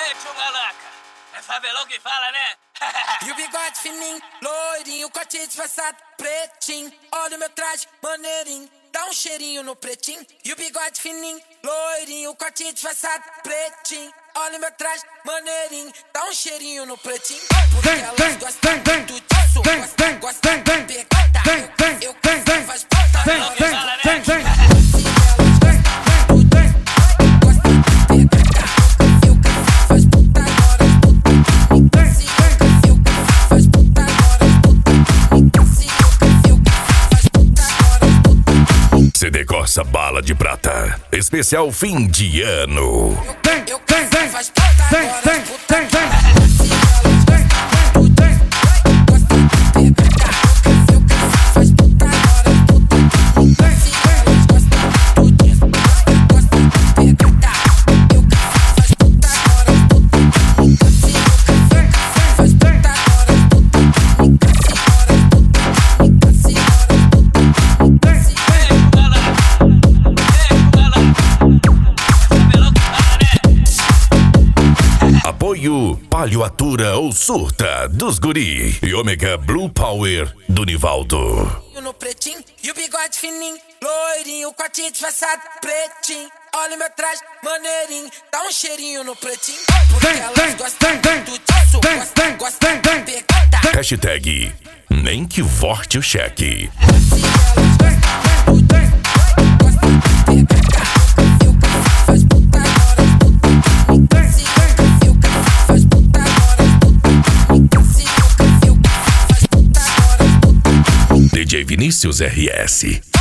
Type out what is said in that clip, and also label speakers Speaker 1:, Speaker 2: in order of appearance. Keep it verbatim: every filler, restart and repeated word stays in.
Speaker 1: Ei, tio Malaca, é Fabelão que fala, né?
Speaker 2: E o bigode fininho, loirinho, corte disfarçado, pretinho. Olha o meu traje, maneirinho, dá um cheirinho no pretinho. E o bigode fininho, loirinho, corte disfarçado, pretinho. Olha o meu traje, maneirinho, dá um cheirinho no pretinho. Porque elas gostam muito disso, gostam, gostam de pegar. Eu quero faz puta,
Speaker 1: Fabelão que fala, né?
Speaker 3: C D Corsa Bala de Prata, especial fim de ano.
Speaker 2: Eu quero faz puta agora, puta.
Speaker 3: Apoio Palhoatura ou Surta dos Guri e Ômega Blue Power do Nivaldo.
Speaker 2: No pretinho, e o bigode fininho, loirinho, corte disfarçado, pretinho. Olha o meu traje, maneirinho, dá um cheirinho no pretinho. Porque elas gostam muito disso, gostam, gostam de pegar.
Speaker 3: Hashtag nem que vorte o cheque. D J Vinícius R S